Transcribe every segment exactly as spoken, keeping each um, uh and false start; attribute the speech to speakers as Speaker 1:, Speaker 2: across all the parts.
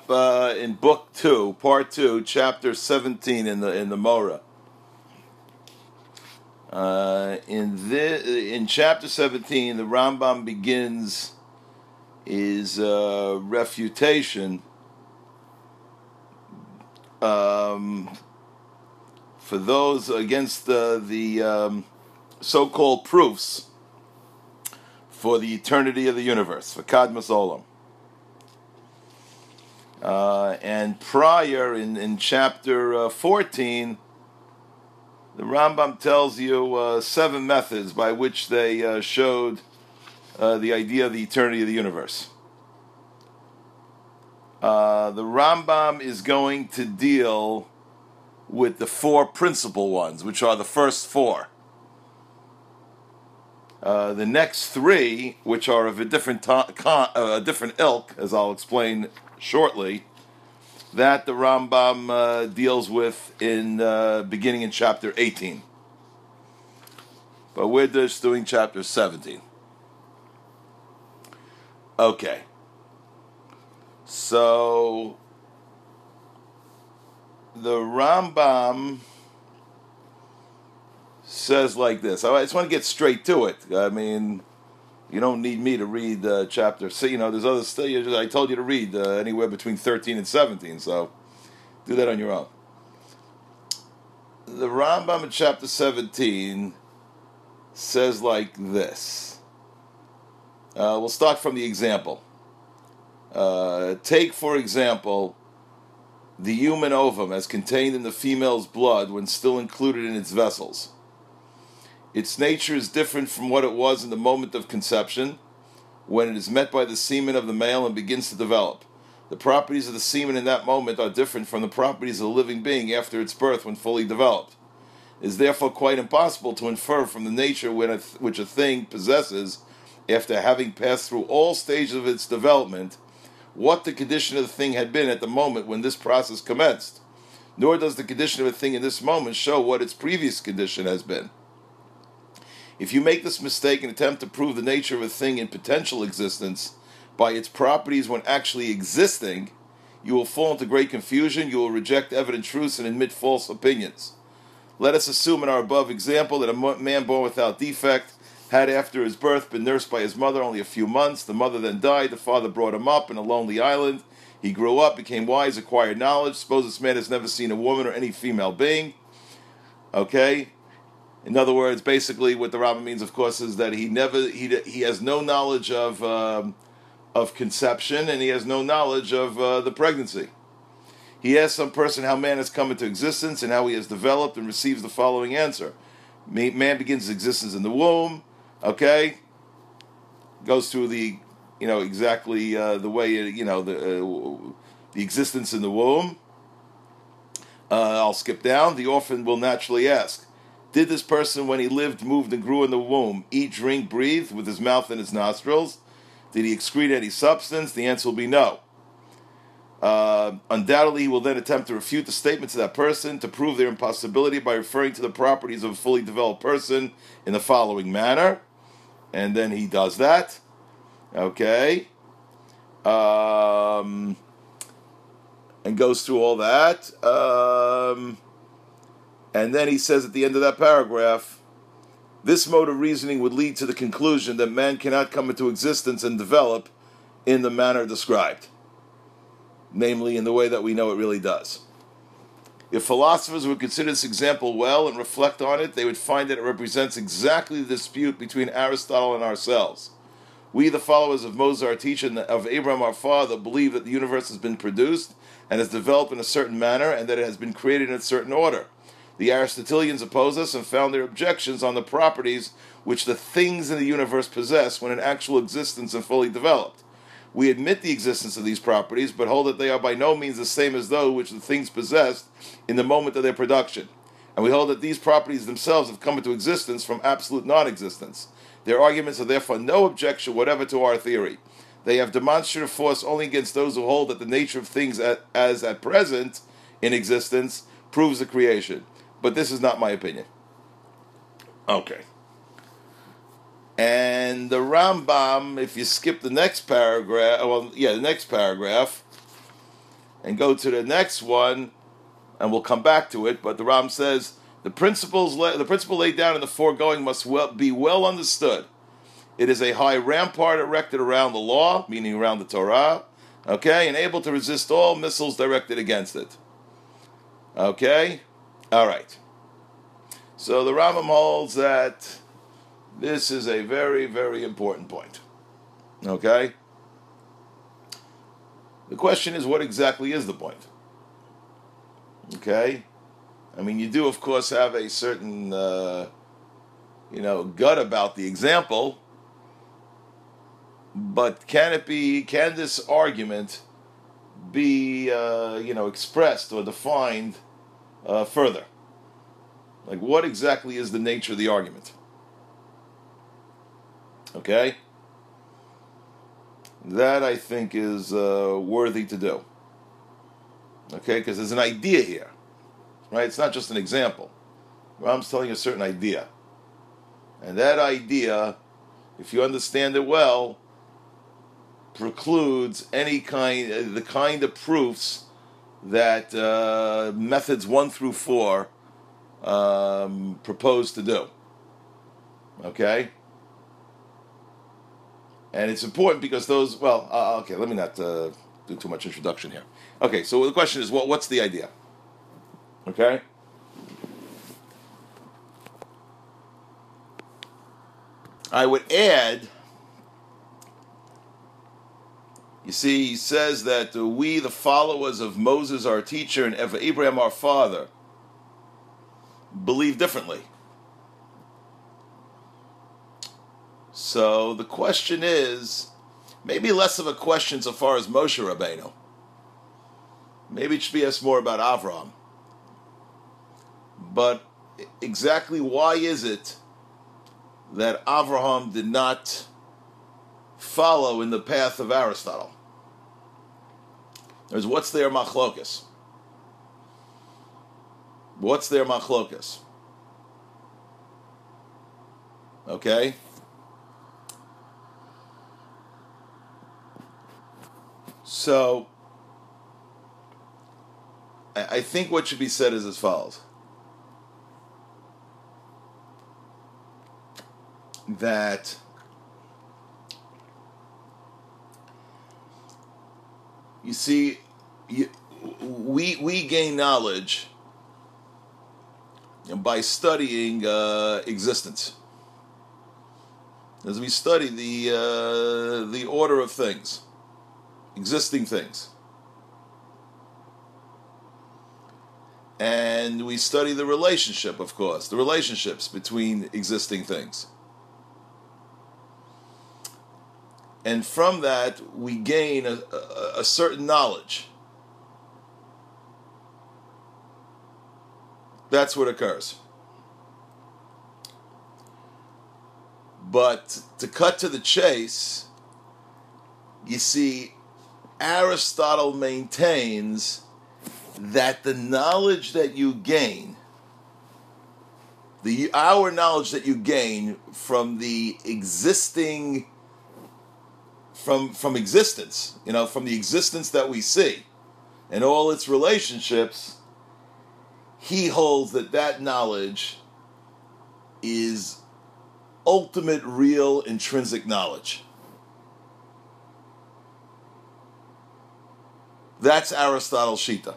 Speaker 1: up uh, in book two, part two, chapter seventeen in the in the Morah. Uh, in the in chapter seventeen, the Rambam begins his uh, refutation um, for those against uh, the um, so-called proofs for the eternity of the universe, for Kadmas Olam. Uh, and prior, in, in chapter uh, fourteen, the Rambam tells you uh, seven methods by which they uh, showed uh, the idea of the eternity of the universe. Uh, the Rambam is going to deal with the four principal ones, which are the first four. Uh, the next three, which are of a different to- con- uh, a different ilk, as I'll explain shortly, that the Rambam uh, deals with in uh, beginning in chapter eighteen. But we're just doing chapter seventeen. Okay. So the Rambam says like this. I just want to get straight to it. I mean, you don't need me to read uh, chapter. So, you know, there's other stuff. I told you to read uh, anywhere between thirteen and seventeen. So do that on your own. The Rambam in chapter seventeen says like this. Uh, we'll start from the example. Uh, take, for example, the human ovum as contained in the female's blood when still included in its vessels. Its nature is different from what it was in the moment of conception, when it is met by the semen of the male and begins to develop. The properties of the semen in that moment are different from the properties of a living being after its birth when fully developed. It is therefore quite impossible to infer from the nature which a thing possesses, after having passed through all stages of its development, what the condition of the thing had been at the moment when this process commenced. Nor does the condition of a thing in this moment show what its previous condition has been. If you make this mistake and attempt to prove the nature of a thing in potential existence by its properties when actually existing, you will fall into great confusion, you will reject evident truths and admit false opinions. Let us assume in our above example that a man born without defect had after his birth been nursed by his mother only a few months. The mother then died. The father brought him up in a lonely island. He grew up, became wise, acquired knowledge. Suppose this man has never seen a woman or any female being. Okay? In other words, basically what the Rambam means, of course, is that he never he he has no knowledge of um, of conception, and he has no knowledge of uh, the pregnancy. He asks some person how man has come into existence and how he has developed, and receives the following answer: man begins his existence in the womb. Okay, goes through the you know exactly uh, the way you know the uh, the existence in the womb. Uh, I'll skip down. The orphan will naturally ask, did this person, when he lived, moved, and grew in the womb, eat, drink, breathe with his mouth and his nostrils? Did he excrete any substance? The answer will be no. Uh, undoubtedly, he will then attempt to refute the statements of that person to prove their impossibility by referring to the properties of a fully developed person in the following manner. And then he does that. Okay. Um, and goes through all that. Um... And then he says at the end of that paragraph, this mode of reasoning would lead to the conclusion that man cannot come into existence and develop in the manner described, namely in the way that we know it really does. If philosophers would consider this example well and reflect on it, they would find that it represents exactly the dispute between Aristotle and ourselves. We, the followers of Moses, our teacher, and of Abraham, our father, believe that the universe has been produced and has developed in a certain manner and that it has been created in a certain order. The Aristotelians oppose us and found their objections on the properties which the things in the universe possess when in actual existence and fully developed. We admit the existence of these properties, but hold that they are by no means the same as those which the things possessed in the moment of their production. And we hold that these properties themselves have come into existence from absolute non-existence. Their arguments are therefore no objection whatever to our theory. They have demonstrative force only against those who hold that the nature of things at, as at present in existence proves the creation. But this is not my opinion. Okay. And the Rambam, if you skip the next paragraph, well, yeah, the next paragraph, and go to the next one, and we'll come back to it. But the Ram says the principles, the principle laid down in the foregoing must well, be well understood. It is a high rampart erected around the law, meaning around the Torah, okay, and able to resist all missiles directed against it. Okay, all right. So the Rambam holds that this is a very, very important point. Okay. The question is, what exactly is the point? Okay? I mean, you do, of course, have a certain, uh, you know, gut about the example, but can it be, can this argument be, uh, you know, expressed or defined uh, further? Like, what exactly is the nature of the argument? Okay? That, I think, is uh, worthy to do. Okay? Because there's an idea here. Right? It's not just an example. Ram's telling you a certain idea. And that idea, if you understand it well, precludes any kind, uh, the kind of proofs that uh, methods one through four um, propose to do. Okay? And it's important because those, well, uh, okay, let me not uh, do too much introduction here. Okay, so the question is, what, what's the idea? Okay? I would add, you see, he says that uh, we, the followers of Moses, our teacher, and of Abraham, our father, believe differently. So the question is, maybe less of a question so far as Moshe Rabbeinu. Maybe it should be asked more about Avraham. But exactly why is it that Avraham did not follow in the path of Aristotle? There's what's their machlokas? What's their machlokas? Okay? So, I think what should be said is as follows. That you see, you, we we gain knowledge by studying uh, existence. As we study the uh, the order of things, existing things. And we study the relationship, of course, the relationships between existing things. And from that, we gain a, a, a certain knowledge. That's what occurs. But to cut to the chase, you see, Aristotle maintains that the knowledge that you gain, the our knowledge that you gain from the existing, from from existence, you know, from the existence that we see, and all its relationships, he holds that that knowledge is ultimate, real, intrinsic knowledge. That's Aristotle's Shita.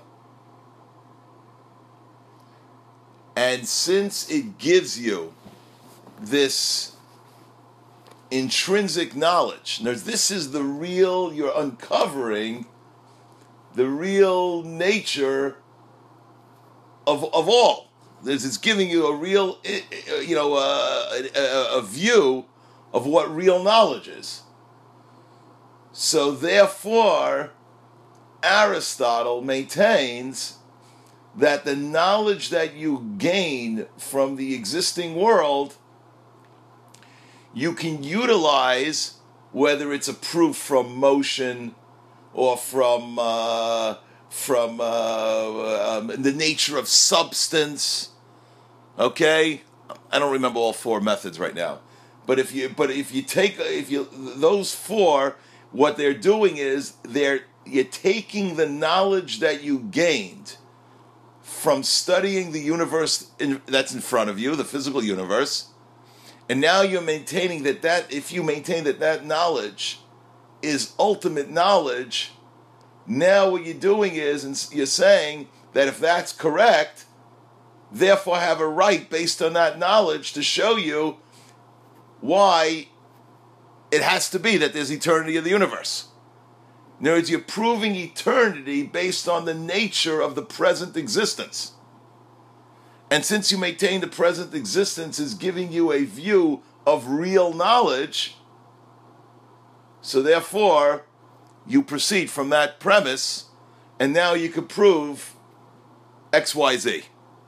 Speaker 1: And since it gives you this intrinsic knowledge, now this is the real, you're uncovering the real nature of of all. This is giving you a real, you know, uh, a, a view of what real knowledge is. So therefore, Aristotle maintains that the knowledge that you gain from the existing world, you can utilize, whether it's a proof from motion or from uh, from uh, um, the nature of substance. Okay, I don't remember all four methods right now, but if you but if you take if you those four, what they're doing is they're you're taking the knowledge that you gained from studying the universe in, that's in front of you, the physical universe, and now you're maintaining that that, if you maintain that that knowledge is ultimate knowledge, now what you're doing is, and you're saying that if that's correct, therefore have a right based on that knowledge to show you why it has to be that there's eternity in the universe. In other words, you're proving eternity based on the nature of the present existence. And since you maintain the present existence is giving you a view of real knowledge, so therefore you proceed from that premise, and now you can prove X Y Z.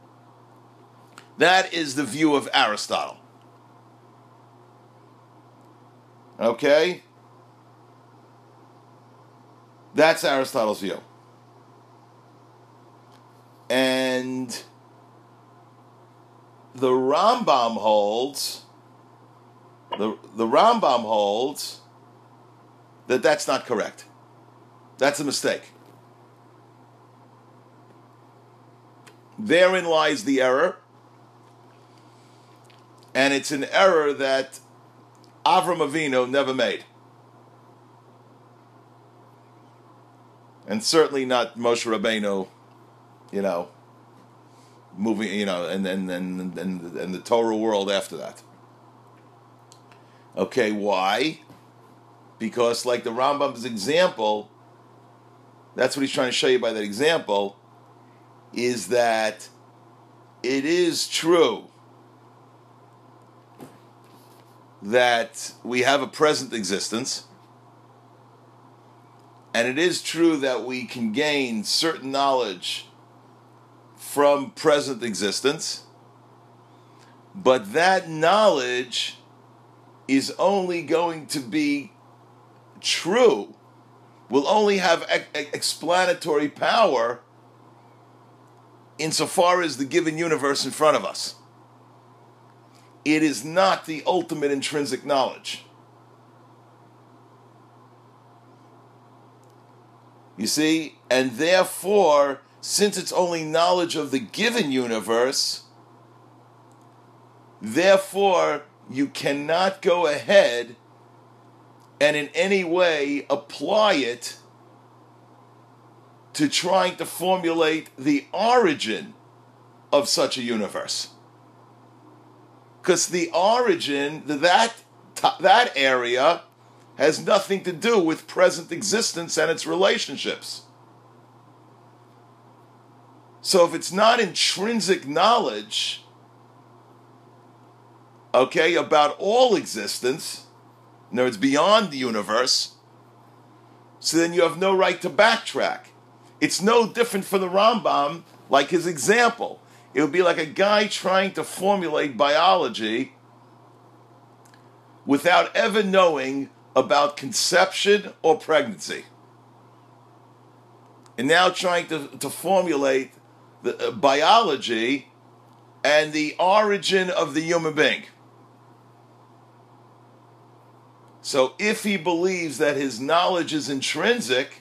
Speaker 1: That is the view of Aristotle. Okay? That's Aristotle's view. And the Rambam holds, the, the Rambam holds that that's not correct. That's a mistake. Therein lies the error. And it's an error that Avram Avinu never made. And certainly not Moshe Rabbeinu, you know, moving, you know, and and and and, and the Torah world after that. Okay, why? Because like the Rambam's example, that's what he's trying to show you by that example, is that it is true that we have a present existence, and it is true that we can gain certain knowledge from present existence, but that knowledge is only going to be true, will only have ex- explanatory power insofar as the given universe in front of us. It is not the ultimate intrinsic knowledge. You see? And therefore, since it's only knowledge of the given universe, therefore you cannot go ahead and in any way apply it to trying to formulate the origin of such a universe. Because the origin, that, that area, has nothing to do with present existence and its relationships. So if it's not intrinsic knowledge, okay, about all existence, in other words, beyond the universe, so then you have no right to backtrack. It's no different for the Rambam, like his example. It would be like a guy trying to formulate biology without ever knowing about conception or pregnancy. And now trying to, to formulate the uh, biology and the origin of the human being. So if he believes that his knowledge is intrinsic,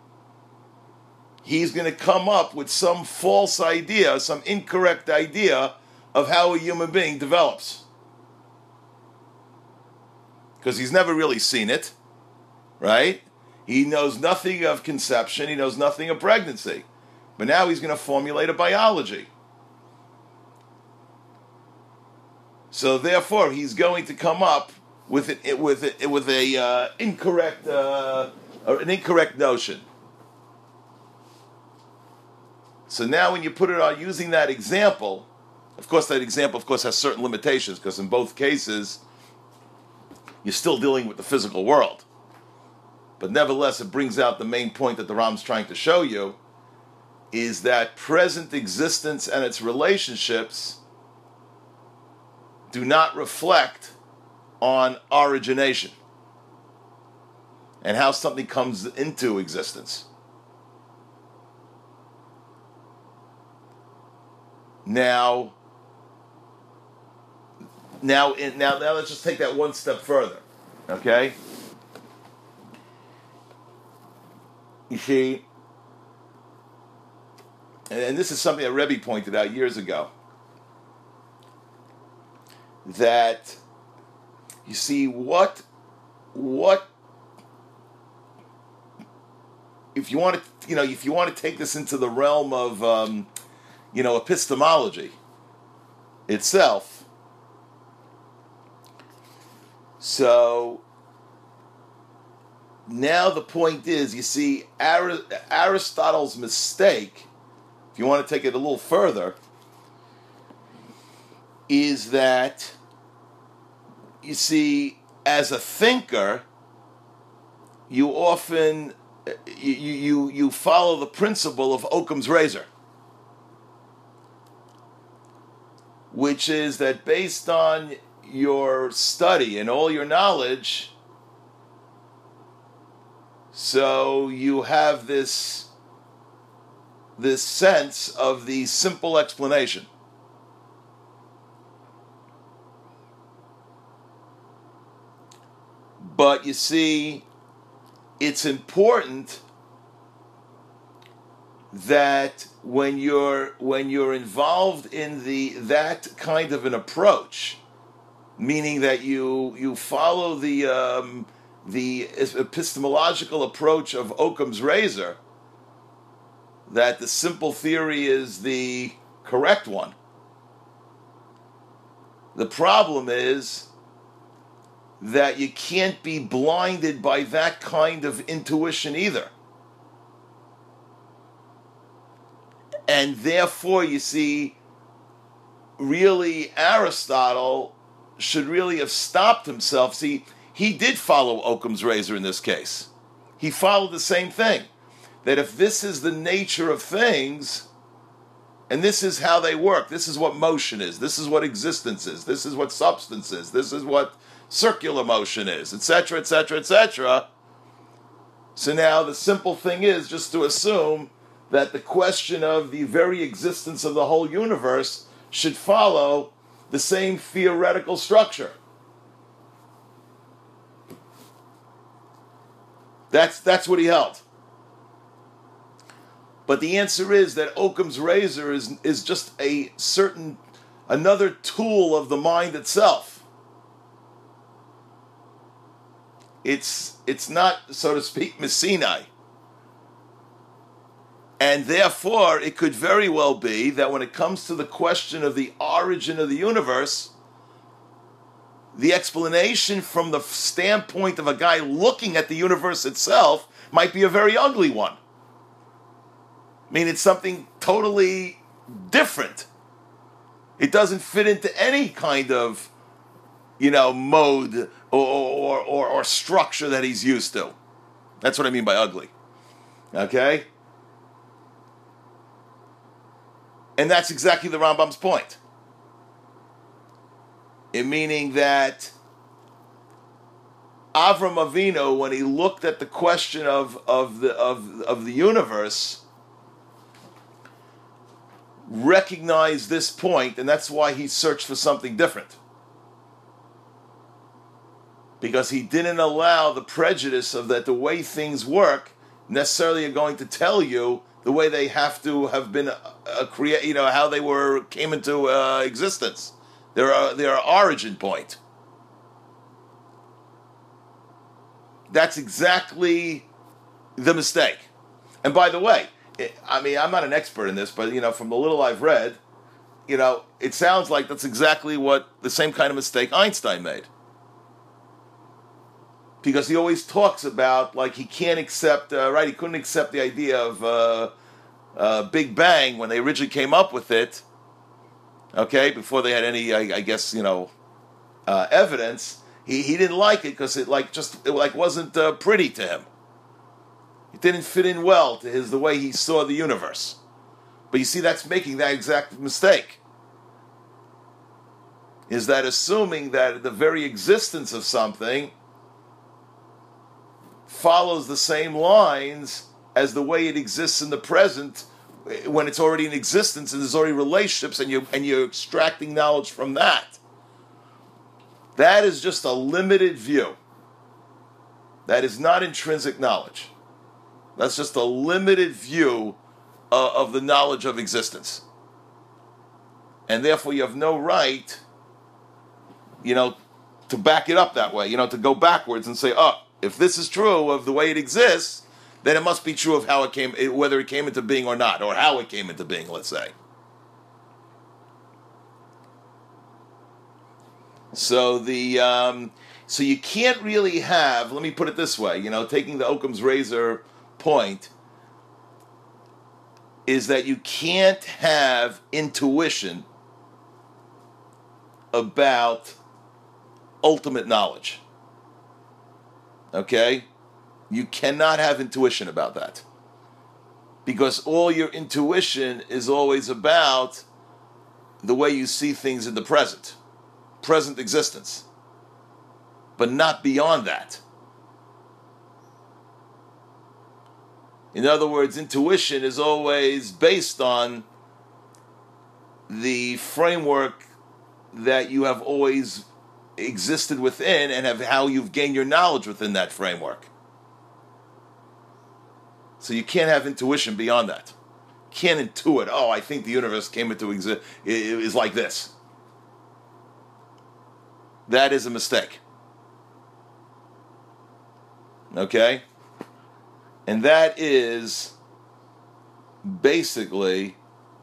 Speaker 1: he's going to come up with some false idea, some incorrect idea of how a human being develops. Because he's never really seen it, right? He knows nothing of conception, he knows nothing of pregnancy. But now he's going to formulate a biology. So therefore, he's going to come up with it with it with a uh, incorrect uh, or an incorrect notion. So now when you put it on using that example, of course that example of course has certain limitations, because in both cases you're still dealing with the physical world. But nevertheless it brings out the main point that the Ram's trying to show you, is that present existence and its relationships do not reflect on origination and how something comes into existence. Now, now, now, now, let's just take that one step further, okay? You see, and this is something that Rebbe pointed out years ago, that you see what what if you want to you know if you want to take this into the realm of um, you know epistemology itself. So now the point is, you see, Aristotle's mistake, if you want to take it a little further, is that, you see, as a thinker, you often you you you follow the principle of Occam's razor, which is that based on your study and all your knowledge, so you have this this sense of the simple explanation. But you see, it's important that when you're when you're involved in the that kind of an approach, meaning that you you follow the um, the epistemological approach of Occam's razor, that the simple theory is the correct one. The problem is that you can't be blinded by that kind of intuition either. And therefore, you see, really Aristotle should really have stopped himself. See, he did follow Occam's razor in this case. He followed the same thing. That if this is the nature of things, and this is how they work, this is what motion is, this is what existence is, this is what substance is, this is what circular motion is, et cetera, et cetera, et cetera. So now the simple thing is just to assume that the question of the very existence of the whole universe should follow the same theoretical structure. That's that's what he held. But the answer is that Occam's razor is is just a certain another tool of the mind itself. It's it's not, so to speak, Messinai. And therefore, it could very well be that when it comes to the question of the origin of the universe, the explanation from the standpoint of a guy looking at the universe itself might be a very ugly one. I mean, it's something totally different. It doesn't fit into any kind of, you know, mode or, or, or, or structure that he's used to. That's what I mean by ugly. Okay? And that's exactly the Rambam's point. In meaning that Avram Avinu, when he looked at the question of, of the of, of the universe, recognized this point, and that's why he searched for something different. Because he didn't allow the prejudice of that the way things work necessarily are going to tell you the way they have to have been uh, uh, create, you know, how they were came into uh, existence. Their uh, their origin point. That's exactly the mistake. And by the way, it, I mean, I'm not an expert in this, but you know, from the little I've read, you know, it sounds like that's exactly what the same kind of mistake Einstein made. Because he always talks about, like, he can't accept, uh, right, he couldn't accept the idea of uh, uh, Big Bang when they originally came up with it, okay, before they had any, I, I guess, you know, uh, evidence. He he didn't like it because it, like, just, it, like, wasn't uh, pretty to him. It didn't fit in well to his, the way he saw the universe. But you see, that's making that exact mistake. Is that assuming that the very existence of something follows the same lines as the way it exists in the present when it's already in existence and there's already relationships and you and you're extracting knowledge from that. That is just a limited view. That is not intrinsic knowledge. That's just a limited view uh, of the knowledge of existence. And therefore you have no right, you know, to back it up that way, you know, to go backwards and say, oh, if this is true of the way it exists, then it must be true of how it came, whether it came into being or not, or how it came into being, let's say. So the um, so you can't really have, let me put it this way, you know, taking the Occam's razor point, is that you can't have intuition about ultimate knowledge. Okay? You cannot have intuition about that. Because all your intuition is always about the way you see things in the present, present existence, but not beyond that. In other words, intuition is always based on the framework that you have always existed within and have how you've gained your knowledge within that framework. So you can't have intuition beyond that. You can't intuit, oh, I think the universe came into exist is like this. That is a mistake. Okay? And that is basically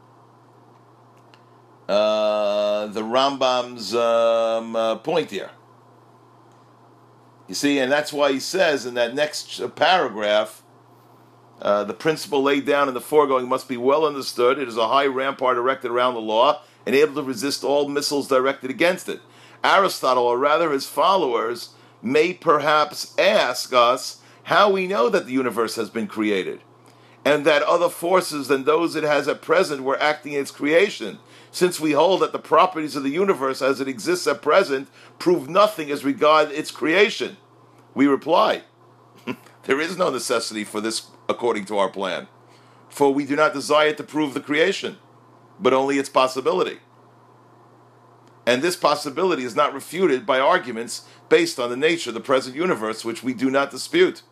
Speaker 1: uh, the Rambam's um, uh, point here. You see, and that's why he says in that next paragraph, Uh, the principle laid down in the foregoing must be well understood. It is a high rampart erected around the law and able to resist all missiles directed against it. Aristotle, or rather his followers, may perhaps ask us how we know that the universe has been created and that other forces than those it has at present were acting in its creation, since we hold that the properties of the universe as it exists at present prove nothing as regards its creation. We reply, there is no necessity for this according to our plan, for we do not desire to prove the creation, but only its possibility. And this possibility is not refuted by arguments based on the nature of the present universe, which we do not dispute.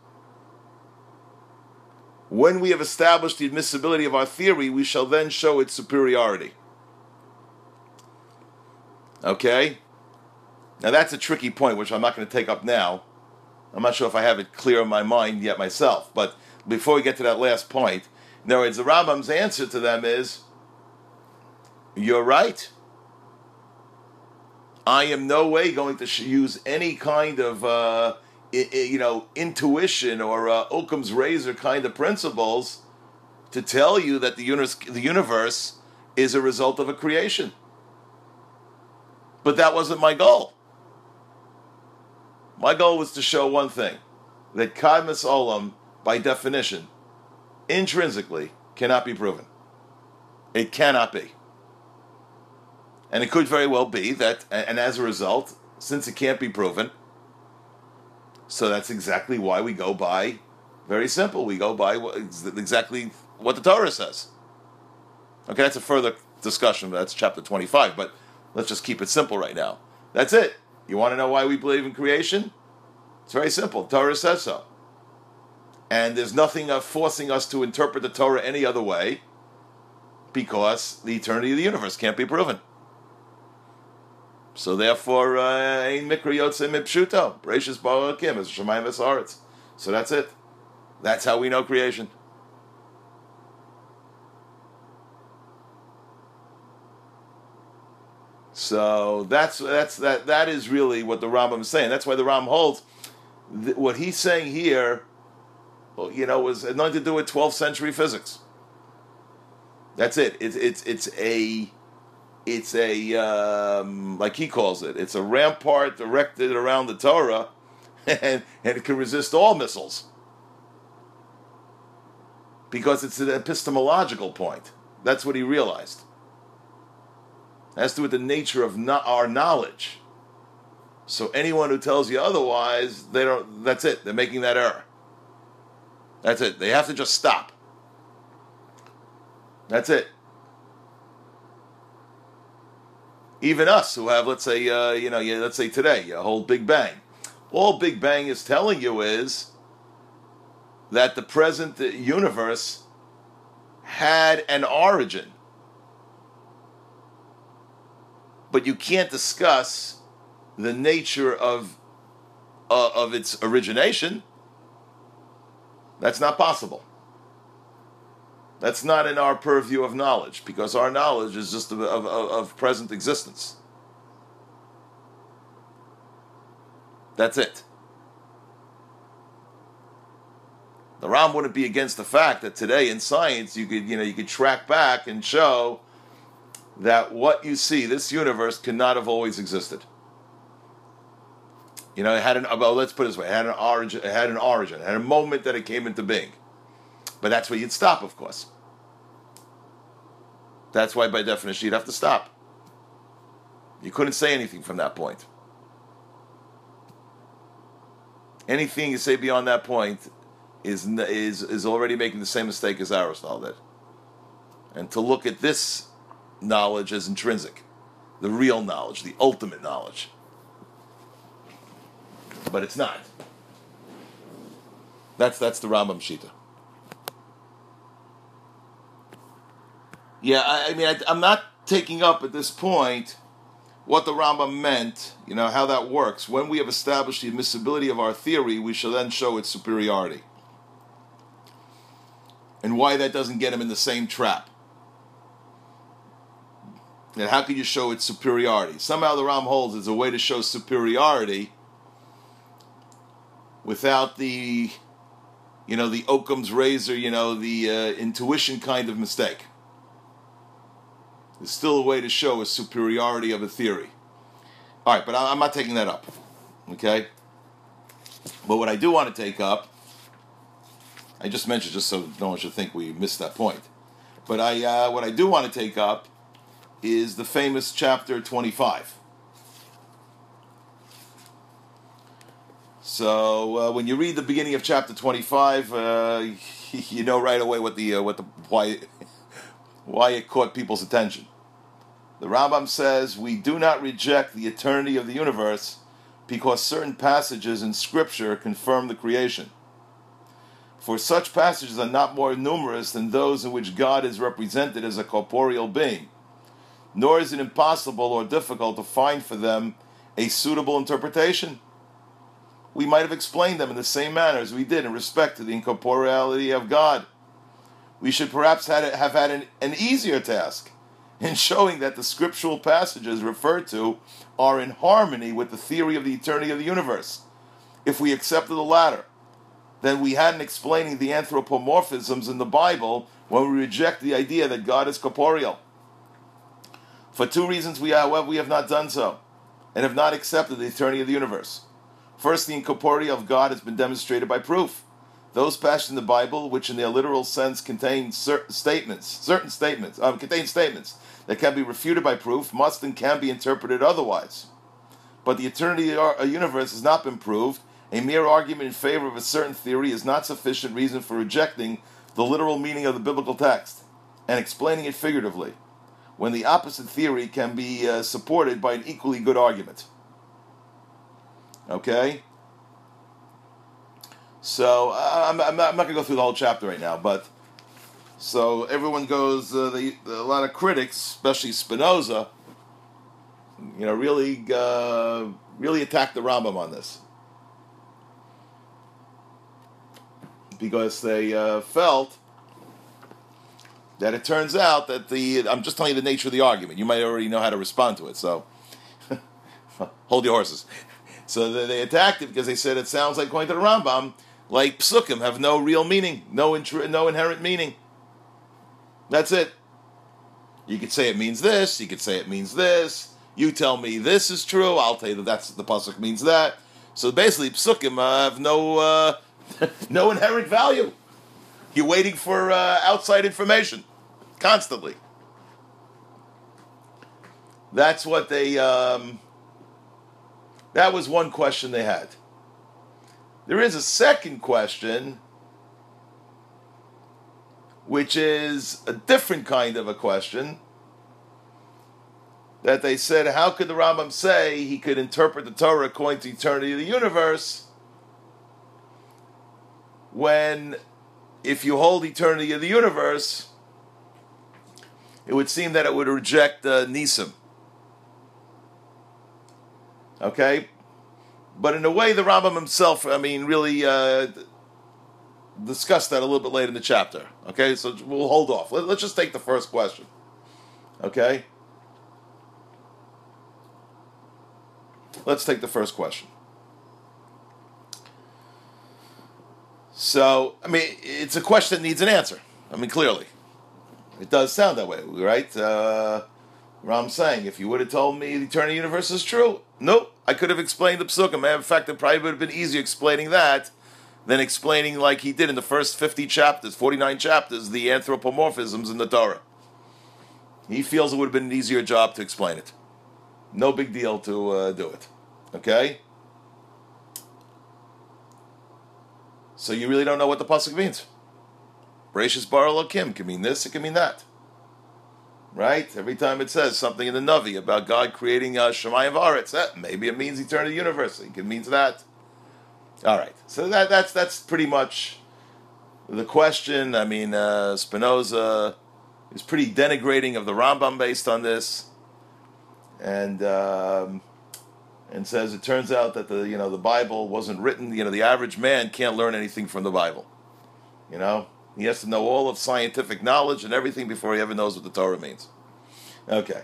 Speaker 1: When we have established the admissibility of our theory, we shall then show its superiority. Okay? Now that's a tricky point, which I'm not going to take up now. I'm not sure if I have it clear in my mind yet myself, but before we get to that last point, in other words, the Rambam's answer to them is, you're right. I am no way going to sh- use any kind of, uh, I- I- you know, intuition or uh, Occam's razor kind of principles to tell you that the universe, the universe is a result of a creation. But that wasn't my goal. My goal was to show one thing, that Kadmas Olam, by definition, intrinsically, cannot be proven. It cannot be. And it could very well be that, and as a result, since it can't be proven, so that's exactly why we go by, very simple, we go by exactly what the Torah says. Okay, that's a further discussion, that's chapter twenty-five, but let's just keep it simple right now. That's it. You want to know why we believe in creation? It's very simple. The Torah says so. And there's nothing uh, forcing us to interpret the Torah any other way, because the eternity of the universe can't be proven. So therefore, ein mikra yotzei mipshuto, Bereshis bara Elokim, es shamayim v'haaretz. So that's it. That's how we know creation. So that's that's that that is really what the Rambam is saying. That's why the Rambam holds th- what he's saying here. Well, you know, was nothing to do with twelfth century physics. That's it. It's it's it's a it's a um, like he calls it. It's a rampart erected around the Torah, and and it can resist all missiles because it's an epistemological point. That's what he realized. It has to do with the nature of no- our knowledge. So anyone who tells you otherwise, they don't. That's it. They're making that error. That's it. They have to just stop. That's it. Even us who have, let's say, uh, you know, let's say today, a whole Big Bang. All Big Bang is telling you is that the present universe had an origin. But you can't discuss the nature of uh, of its origination. That's not possible. That's not in our purview of knowledge, because our knowledge is just of, of, of present existence. That's it. The Ram wouldn't be against the fact that today in science you could, you know, you could track back and show that what you see, this universe, cannot have always existed. You know, it had an, well, let's put it this way, it had an origin, it had an origin, it had a moment that it came into being. But that's where you'd stop, of course. That's why, by definition, you'd have to stop. You couldn't say anything from that point. Anything you say beyond that point is is is already making the same mistake as Aristotle did. And to look at this knowledge as intrinsic, the real knowledge, the ultimate knowledge. But it's not. That's that's the Rambam Shita. Yeah, I, I mean, I, I'm not taking up at this point what the Rambam meant, you know, how that works. When we have established the admissibility of our theory, we shall then show its superiority. And why that doesn't get him in the same trap. And how can you show its superiority? Somehow the Ram holds it's a way to show superiority without the, you know, the Occam's razor, you know, the uh, intuition kind of mistake. There's still a way to show a superiority of a theory. All right, but I'm not taking that up, okay? But what I do want to take up, I just mentioned just so no one should think we missed that point. But I, uh, what I do want to take up is the famous chapter twenty-five. So uh, when you read the beginning of chapter twenty-five, uh, you know right away what the uh, what the why why it caught people's attention. The Rambam says, we do not reject the eternity of the universe because certain passages in Scripture confirm the creation. For such passages are not more numerous than those in which God is represented as a corporeal being, nor is it impossible or difficult to find for them a suitable interpretation. We might have explained them in the same manner as we did in respect to the incorporeality of God. We should perhaps have had an, an easier task in showing that the scriptural passages referred to are in harmony with the theory of the eternity of the universe. If we accepted the latter, then we hadn't explaining the anthropomorphisms in the Bible when we reject the idea that God is corporeal. For two reasons, we, however, we have not done so, and have not accepted the eternity of the universe. First, the incorporeality of God has been demonstrated by proof. Those passages in the Bible, which in their literal sense contain certain statements, certain statements, uh, contain statements that can be refuted by proof, must and can be interpreted otherwise. But the eternity of the universe has not been proved. A mere argument in favor of a certain theory is not sufficient reason for rejecting the literal meaning of the biblical text and explaining it figuratively, when the opposite theory can be uh, supported by an equally good argument. Okay? So, uh, I'm, I'm not, I'm not going to go through the whole chapter right now, but so everyone goes, uh, the, a lot of critics, especially Spinoza, you know, really, uh, really attacked the Rambam on this. Because they uh, felt that it turns out that the, I'm just telling you the nature of the argument. You might already know how to respond to it, so hold your horses. So they attacked it because they said it sounds like, according to the Rambam, like psukim have no real meaning, no intr- no inherent meaning. That's it. You could say it means this, you could say it means this. You tell me this is true, I'll tell you that that's, the pasuk means that. So basically, psukim uh, have no uh, no inherent value. You're waiting for uh, outside information constantly. That's what they. Um, that was one question they had. There is a second question, which is a different kind of a question, that they said, how could the Rambam say he could interpret the Torah according to the eternity of the universe when, if you hold eternity of the universe, it would seem that it would reject uh, Nisim. Okay? But in a way, the Rambam himself, I mean, really uh, discussed that a little bit later in the chapter. Okay? So we'll hold off. Let, let's just take the first question. Okay? Let's take the first question. So, I mean, it's a question that needs an answer. I mean, clearly. It does sound that way, right? Uh, Ram's saying, if you would have told me the eternal universe is true, nope, I could have explained the psukim. In fact, it probably would have been easier explaining that than explaining, like he did in the first fifty chapters, forty-nine chapters, the anthropomorphisms in the Torah. He feels it would have been an easier job to explain it. No big deal to uh, do it. Okay? So you really don't know what the pasuk means. Bereshis bara Elokim can mean this, it can mean that. Right? Every time it says something in the Navi about God creating uh, Shemayim V'aretz, eh, maybe it means eternal universe. It means that. All right. So that that's that's pretty much the question. I mean, uh, Spinoza is pretty denigrating of the Rambam based on this, and um, and says it turns out that the you know the Bible wasn't written. You know, the average man can't learn anything from the Bible. You know. He has to know all of scientific knowledge and everything before he ever knows what the Torah means. Okay.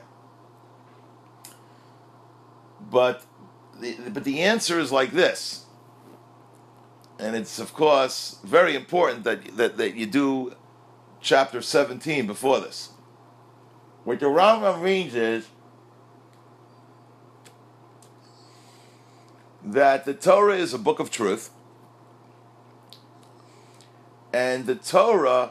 Speaker 1: But the, but the answer is like this. And it's, of course, very important that, that, that you do chapter seventeen before this. What the Rambam means is that the Torah is a book of truth. And the Torah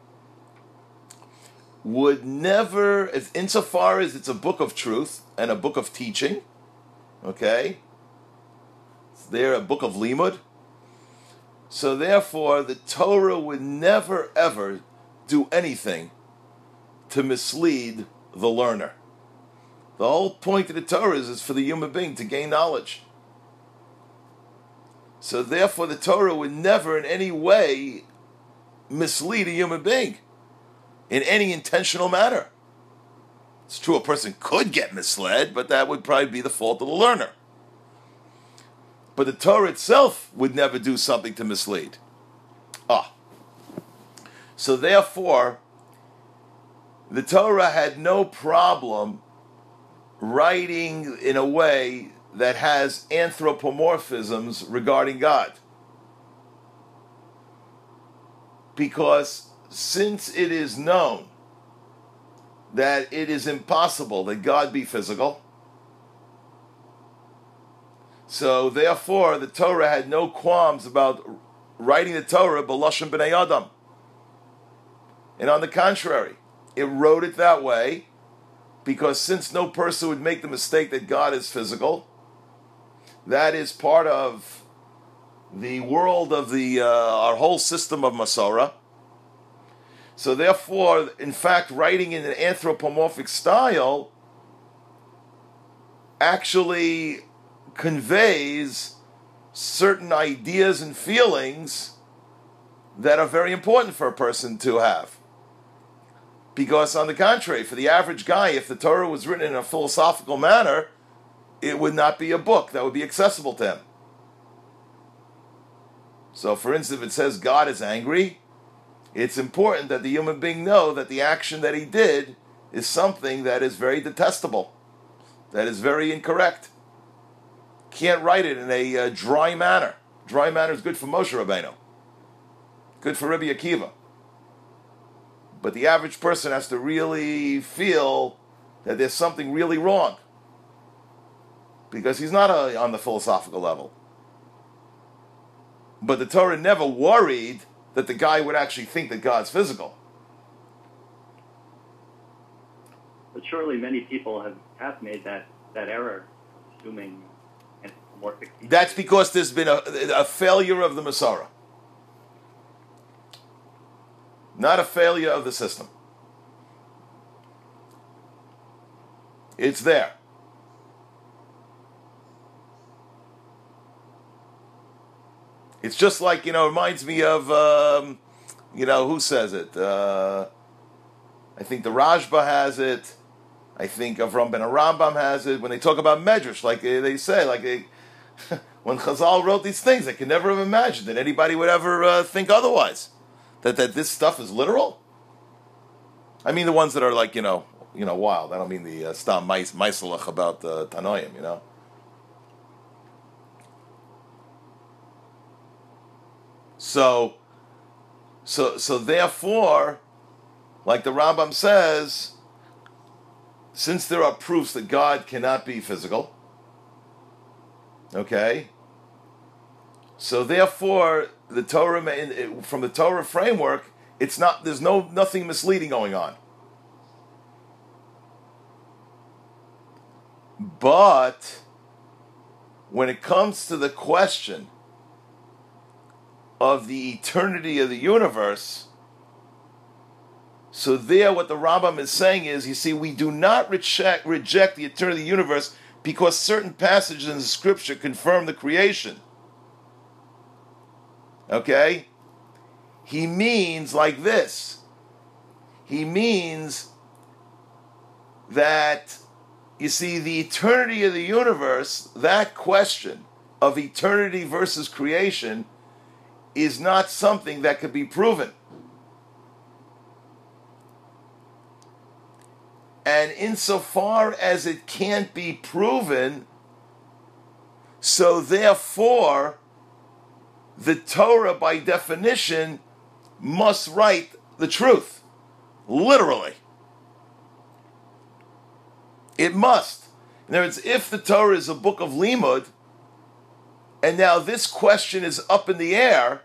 Speaker 1: would never, as insofar as it's a book of truth and a book of teaching, okay? It's there a book of limud. So therefore, the Torah would never ever do anything to mislead the learner. The whole point of the Torah is, is for the human being to gain knowledge. So therefore, the Torah would never in any way mislead a human being in any intentional manner. It's true a person could get misled, but that would probably be the fault of the learner. But the Torah itself would never do something to mislead. Ah. So therefore, the Torah had no problem writing in a way that has anthropomorphisms regarding God. Because since it is known that it is impossible that God be physical, so therefore the Torah had no qualms about writing the Torah b'lashon b'nei Adam. And on the contrary, it wrote it that way because since no person would make the mistake that God is physical, that is part of the world of the uh, our whole system of Masorah. So therefore, in fact, writing in an anthropomorphic style actually conveys certain ideas and feelings that are very important for a person to have. Because on the contrary, for the average guy, if the Torah was written in a philosophical manner, it would not be a book that would be accessible to him. So, for instance, if it says God is angry, it's important that the human being know that the action that he did is something that is very detestable, that is very incorrect. Can't write it in a uh, dry manner. Dry manner is good for Moshe Rabbeinu, good for Rabbi Akiva. But the average person has to really feel that there's something really wrong, because he's not uh, on the philosophical level. But the Torah never worried that the guy would actually think that God's physical.
Speaker 2: But surely many people have, have made that, that error, assuming anthropomorphic.
Speaker 1: That's because there's been a, a failure of the Masorah. Not a failure of the system. It's there. It's just like, you know, it reminds me of, um, you know, who says it? Uh, I think the Rajba has it. I think Avram ben Rambam has it. When they talk about Medrash, like they, they say, like they, when Chazal wrote these things, they could never have imagined that anybody would ever uh, think otherwise. That that this stuff is literal. I mean the ones that are like, you know, you know, wild. I don't mean the uh, Stam Maisalach about the uh, Tanoim, you know. So, so, so therefore, like the Rambam says, since there are proofs that God cannot be physical, okay, so therefore the Torah, from the Torah framework, it's not, there's no nothing misleading going on. But when it comes to the question of the eternity of the universe, so there what the Rambam is saying is, you see, we do not reject, reject the eternity of the universe because certain passages in the scripture confirm the creation. Okay? He means like this. He means that, you see, the eternity of the universe, that question of eternity versus creation, is not something that could be proven. And insofar as it can't be proven, so therefore, the Torah, by definition, must write the truth. Literally. It must. In other words, if the Torah is a book of Limud, and now this question is up in the air,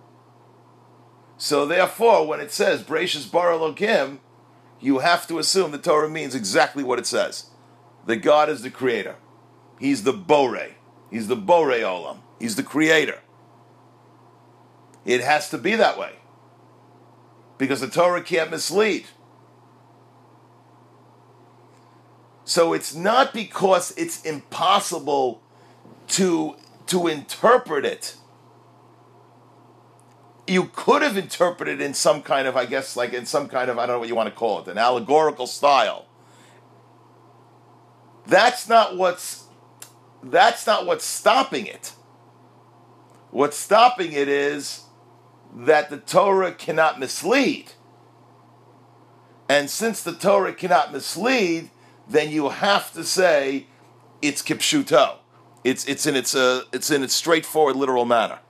Speaker 1: so therefore, when it says, Bereishis bara Elokim, you have to assume the Torah means exactly what it says. That God is the creator. He's the Borei. He's the Borei Olam. He's the creator. It has to be that way. Because the Torah can't mislead. So it's not because it's impossible to, to interpret it. You could have interpreted in some kind of, I guess, like in some kind of, I don't know what you want to call it, an allegorical style. That's not what's, that's not what's stopping it. What's stopping it is that the Torah cannot mislead. And since the Torah cannot mislead, then you have to say it's kipshuto. It's it's in its uh, it's in its straightforward literal manner.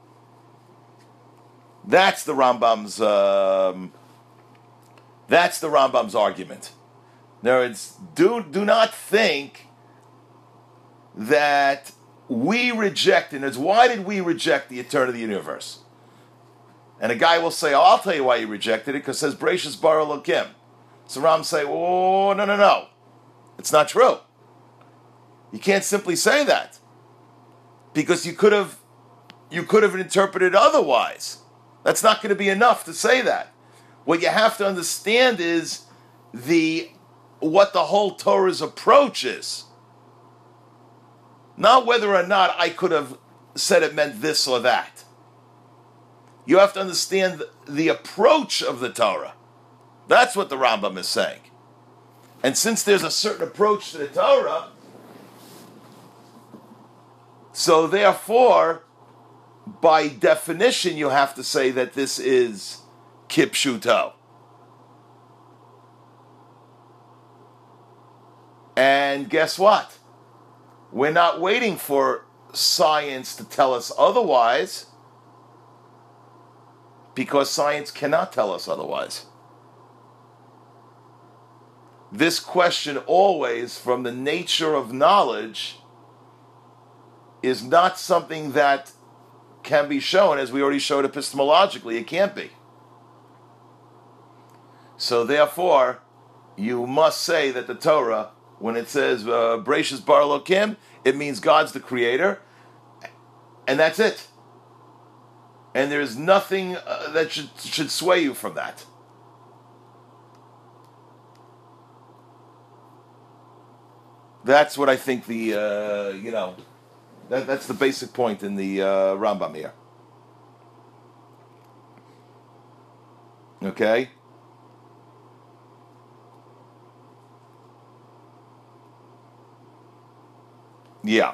Speaker 1: That's the Rambam's um, that's the Rambam's argument. In other words, do do not think that we reject, and it's why did we reject the eternity of the universe? And a guy will say, oh, I'll tell you why you rejected it, because it says Bereishis bara Elokim. So Ram say, oh, no, no, no. It's not true. You can't simply say that. Because you could have you could have interpreted otherwise. That's not going to be enough to say that. What you have to understand is the what the whole Torah's approach is. Not whether or not I could have said it meant this or that. You have to understand the approach of the Torah. That's what the Rambam is saying. And since there's a certain approach to the Torah, so therefore, by definition, you have to say that this is kipshuto. And guess what? We're not waiting for science to tell us otherwise, because science cannot tell us otherwise. This question always, from the nature of knowledge, is not something that can be shown, as we already showed epistemologically. It can't be. So therefore, you must say that the Torah, when it says uh, Bereishis bara Elokim, it means God's the creator, and that's it. And there's nothing uh, that should should sway you from that. That's what I think the, uh, you know, that, that's the basic point in the uh, Rambam here. Okay? Yeah.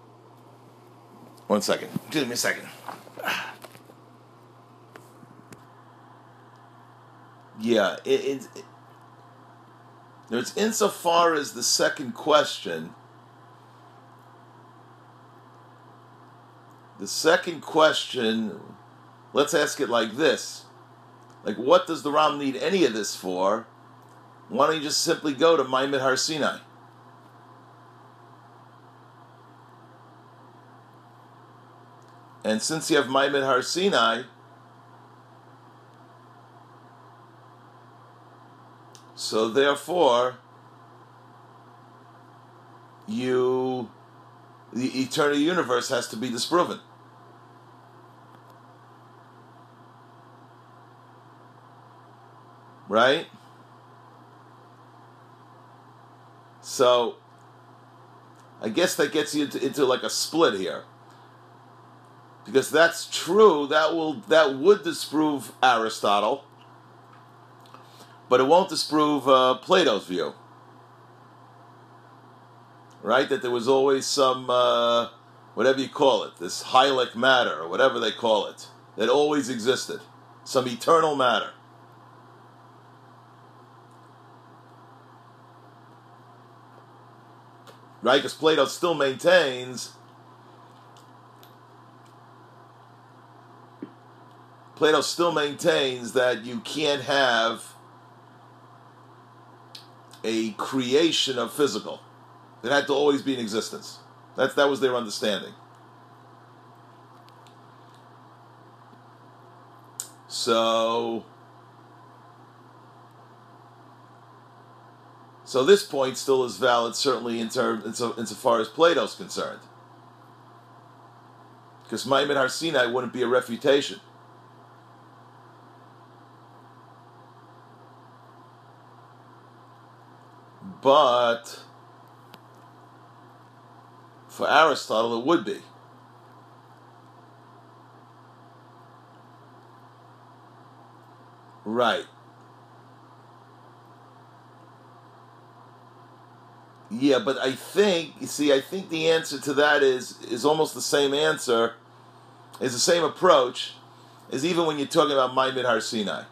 Speaker 1: One second. Give me a second. Yeah, it, it, it there's insofar as the second question. The second question, let's ask it like this. Like, what does the Ram need any of this for? Why don't you just simply go to Maimid Har Sinai? And since you have Maimid Har Sinai, so therefore, you, the eternal universe has to be disproven. Right? So, I guess that gets you into, into like a split here. Because that's true, that will that would disprove Aristotle, but it won't disprove uh, Plato's view. Right? That there was always some, uh, whatever you call it, this Hylic matter, or whatever they call it, that always existed. Some eternal matter. Right? Because Plato still maintains Plato still maintains that you can't have a creation of physical. It had to always be in existence. That's, that was their understanding. So, so this point still is valid, certainly in terms, insofar as Plato's concerned. Because Maimid Har Sinai wouldn't be a refutation. But for Aristotle, it would be. Right. Yeah, but I think, you see, I think the answer to that is is almost the same answer, is the same approach, as even when you're talking about Maimid Har Sinai.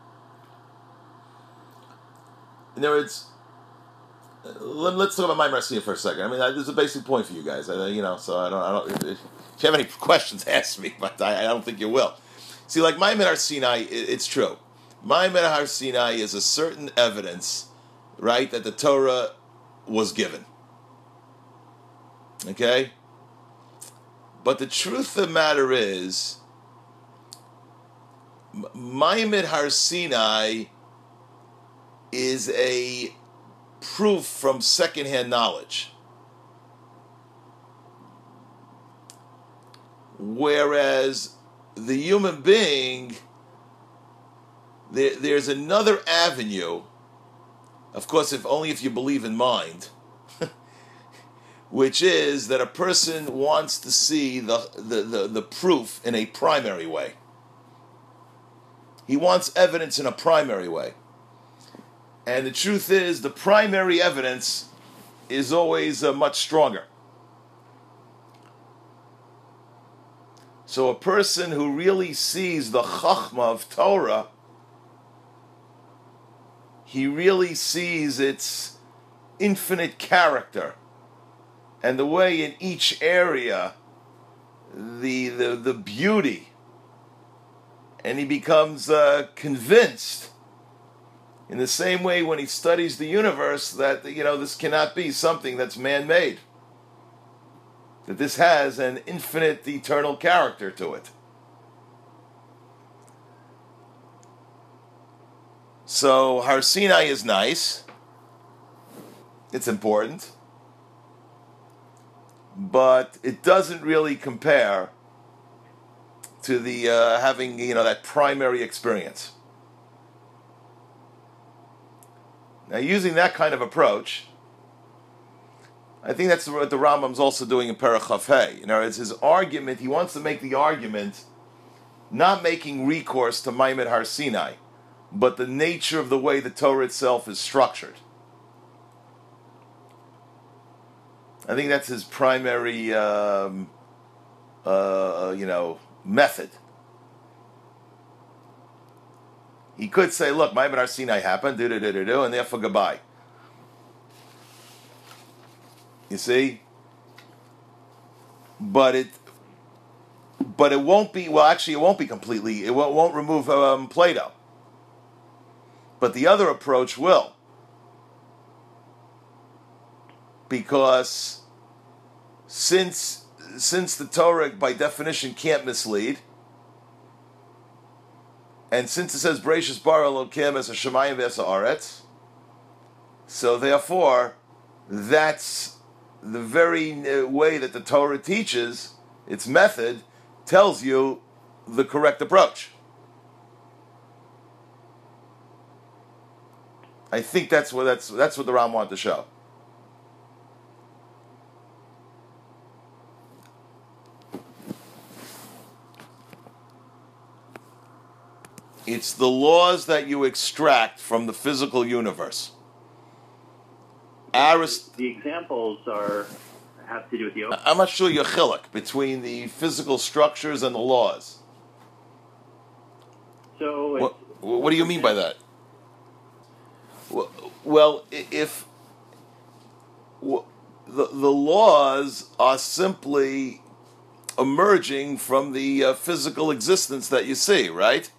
Speaker 1: In other words, let's talk about Maimid Har Sinai for a second. I mean, this is a basic point for you guys. I, you know, so I don't, I don't. If you have any questions, ask me. But I, I don't think you will. See, like Maimid Har Sinai, it's true. Maimid Har Sinai is a certain evidence, right, that the Torah was given. Okay, but the truth of the matter is, Maimid Har Sinai is a proof from secondhand knowledge. Whereas the human being, there, there's another avenue, of course, if only if you believe in mind, which is that a person wants to see the, the, the, the proof in a primary way. He wants evidence in a primary way. And the truth is, the primary evidence is always uh, much stronger. So a person who really sees the Chachma of Torah, he really sees its infinite character and the way in each area, the the, the beauty, and he becomes uh, convinced. In the same way, when he studies the universe, that, you know, this cannot be something that's man-made. That this has an infinite, eternal character to it. So, Har Sinai is nice. It's important. But it doesn't really compare to the uh, having, you know, that primary experience. Now, using that kind of approach, I think that's what the Rambam's also doing in Perek Chaf Hei. You know, it's his argument. He wants to make the argument, not making recourse to Maimid Har Sinai, but the nature of the way the Torah itself is structured. I think that's his primary, um, uh, you know, method. He could say, look, Ma'aber Har Sinai happened, do do do do do, and therefore goodbye. You see? But it, but it won't be. Well, actually, it won't be completely. It won't, won't remove um, Plato. But the other approach will, because since since the Torah by definition can't mislead, and since it says Bereishis bara Elokim es hashamayim v'es haaretz, so therefore that's the very way that the Torah teaches, its method tells you the correct approach. I think that's what that's that's what the Ram wanted to show. It's the laws that you extract from the physical universe. Arist-
Speaker 2: the examples are have to do with the open.
Speaker 1: I'm not sure you're chiluk between the physical structures and the laws.
Speaker 2: So,
Speaker 1: what, what do you mean by that? Well, if the the laws are simply emerging from the uh, physical existence that you see, right?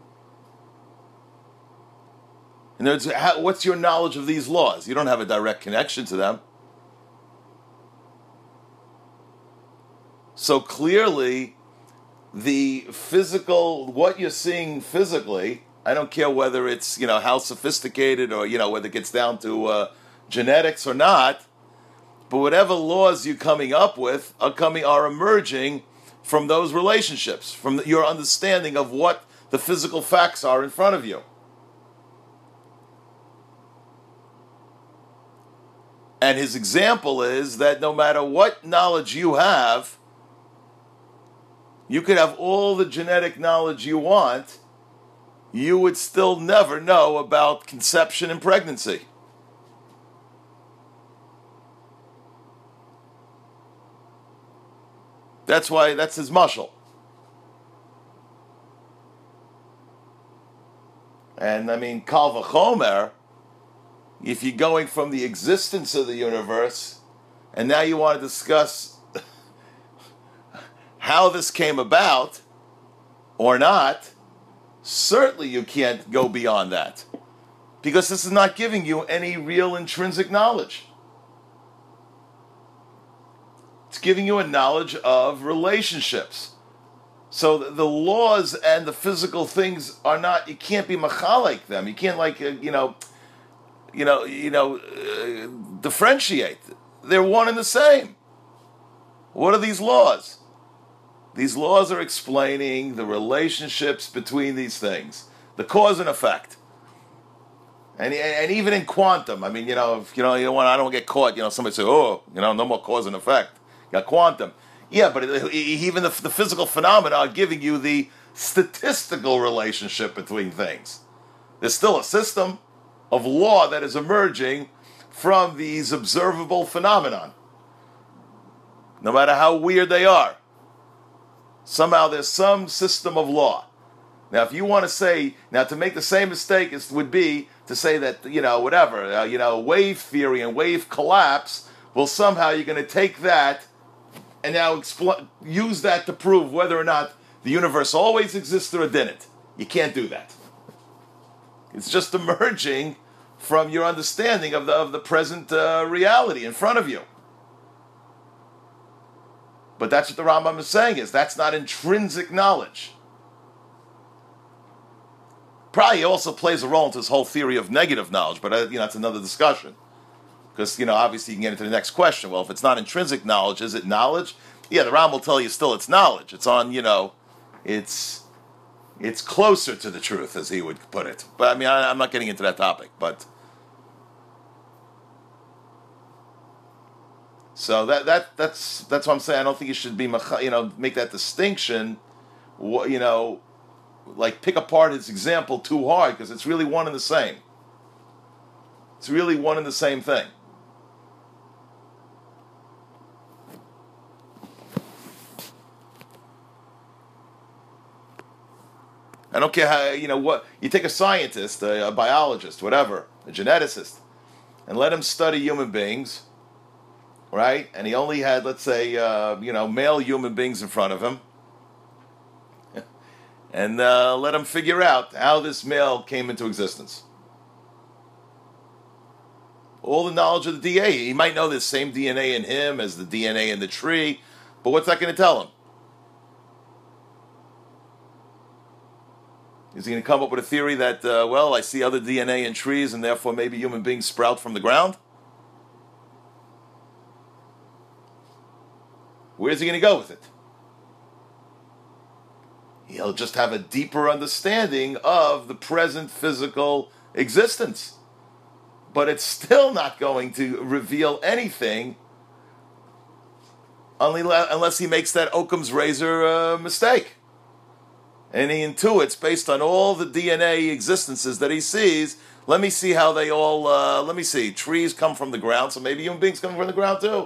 Speaker 1: In other words, how, what's your knowledge of these laws? You don't have a direct connection to them. So clearly, the physical, what you're seeing physically, I don't care whether it's, you know, how sophisticated or, you know, whether it gets down to uh, genetics or not, but whatever laws you're coming up with are coming, are emerging from those relationships, from the, your understanding of what the physical facts are in front of you. And his example is that no matter what knowledge you have, you could have all the genetic knowledge you want, you would still never know about conception and pregnancy. That's why, that's his mashal. And I mean, Kal V'chomer, if you're going from the existence of the universe, and now you want to discuss how this came about, or not, certainly you can't go beyond that. Because this is not giving you any real intrinsic knowledge. It's giving you a knowledge of relationships. So the, the laws and the physical things are not, you can't be machalek them. You can't like, uh, you know, you know, you know, uh, differentiate. They're one and the same. What are these laws? These laws are explaining the relationships between these things, the cause and effect. And and even in quantum, I mean, you know, if, you know, you don't want, I don't get caught. You know, somebody say, oh, you know, no more cause and effect. You got quantum. Yeah, but it, even the, the physical phenomena are giving you the statistical relationship between things. There's still a system of law that is emerging from these observable phenomenon, no matter how weird they are. Somehow there's some system of law. Now, if you want to say, now to make the same mistake is, would be to say that, you know, whatever, uh, you know, wave theory and wave collapse, well, somehow you're going to take that and now expl- use that to prove whether or not the universe always existed or didn't. You can't do that. It's just emerging from your understanding of the of the present uh, reality in front of you. But that's what the Rambam is saying, is that's not intrinsic knowledge. Probably also plays a role into this whole theory of negative knowledge, but uh, you know, that's another discussion. Because, you know, obviously you can get into the next question. Well, if it's not intrinsic knowledge, is it knowledge? Yeah, the Rambam will tell you still it's knowledge. It's on, you know, it's it's closer to the truth, as he would put it. But I mean, I, I'm not getting into that topic, but so that that that's that's what I'm saying. I don't think you should be, you know, make that distinction, you know, like pick apart his example too hard, because it's really one and the same. It's really one and the same thing. I don't care how, you know, what, you take a scientist, a, a biologist, whatever, a geneticist, and let him study human beings, right? And he only had, let's say, uh, you know, male human beings in front of him, and uh, let him figure out how this male came into existence. All the knowledge of the D N A. He might know the same D N A in him as the D N A in the tree, but what's that going to tell him? Is he going to come up with a theory that, uh, well, I see other D N A in trees and therefore maybe human beings sprout from the ground? Where's he going to go with it? He'll just have a deeper understanding of the present physical existence. But it's still not going to reveal anything unless he makes that Occam's razor uh, mistake. And he intuits, based on all the D N A existences that he sees, let me see how they all, uh, let me see, trees come from the ground, so maybe human beings come from the ground too.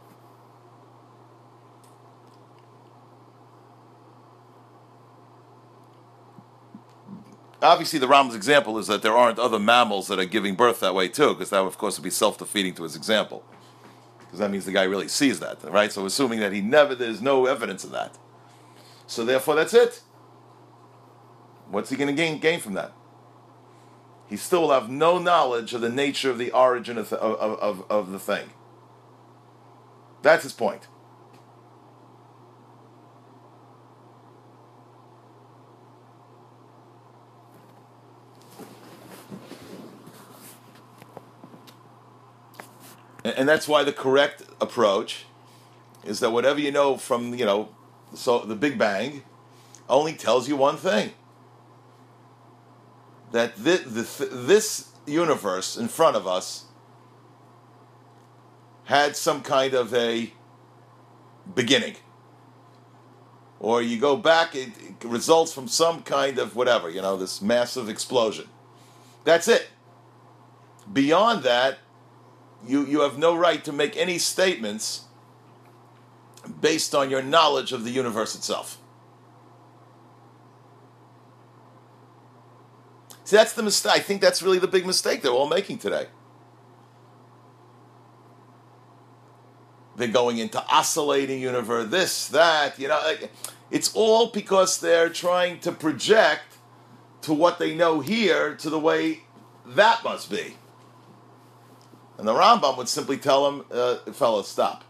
Speaker 1: Obviously, the Rambam's example is that there aren't other mammals that are giving birth that way too, because that, of course, would be self-defeating to his example. Because that means the guy really sees that, right? So assuming that he never, there's no evidence of that. So therefore, that's it. What's he going to gain, gain from that? He still will have no knowledge of the nature of the origin of the, of, of, of the thing. That's his point. And, and that's why the correct approach is that whatever you know from, you know, so the Big Bang only tells you one thing. That this, this, this universe in front of us had some kind of a beginning. Or you go back, it, it results from some kind of whatever, you know, this massive explosion. That's it. Beyond that, you, you have no right to make any statements based on your knowledge of the universe itself. See, that's the mistake. I think that's really the big mistake they're all making today. They're going into oscillating universe, this, that, you know. It's all because they're trying to project to what they know here to the way that must be. And the Rambam would simply tell them, uh, fellas, stop.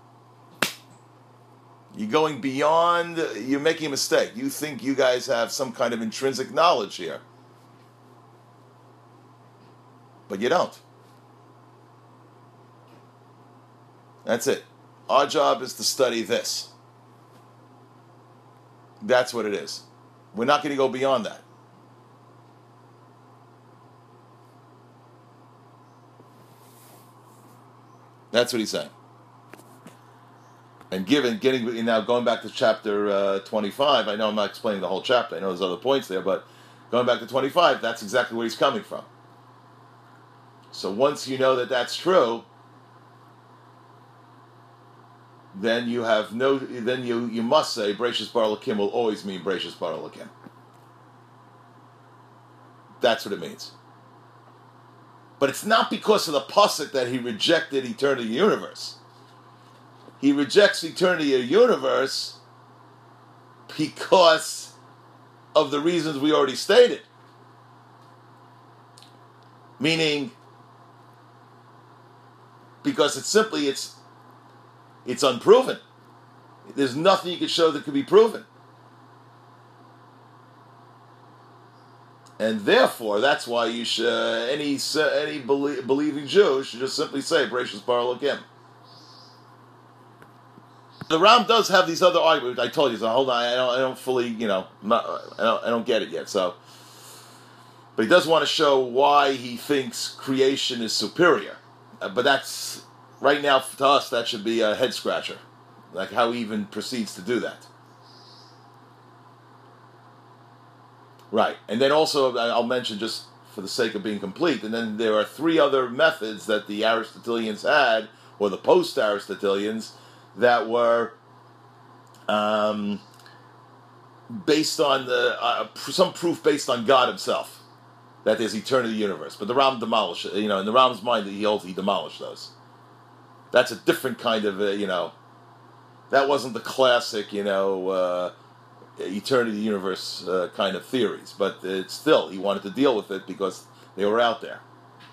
Speaker 1: You're going beyond, you're making a mistake. You think you guys have some kind of intrinsic knowledge here. But you don't. That's it. Our job is to study this. That's what it is. We're not going to go beyond that. That's what he's saying. And given, getting now going back to chapter uh, twenty-five, I know I'm not explaining the whole chapter. I know there's other points there, but going back to twenty-five, that's exactly where he's coming from. So once you know that that's true, then you have no. Then you, you must say Bereishis Bara Elokim will always mean Bereishis Bara Elokim. That's what it means. But it's not because of the pasuk that he rejected eternity of the universe. He rejects eternity of the universe because of the reasons we already stated. Meaning, because it's simply, it's it's unproven. There's nothing you can show that could be proven. And therefore, that's why you should, any any belie- believing Jew should just simply say, Bereishis Bara Elokim. The Ram does have these other arguments. I told you, so hold on, I don't, I don't fully, you know, not, I don't, I don't get it yet. So, but he does want to show why he thinks creation is superior. Uh, but that's right now to us. That should be a head scratcher, like how he even proceeds to do that. Right. And then also, I'll mention just for the sake of being complete, and then there are three other methods that the Aristotelians had, or the post-Aristotelians, that were um, based on the, uh, some proof based on God himself, that there's eternity of the universe. But the Ram demolished, you know, in the Ram's mind, he holds, he demolished those. That's a different kind of, uh, you know, that wasn't the classic, you know, uh, eternity of the universe uh, kind of theories. But it's still, he wanted to deal with it because they were out there.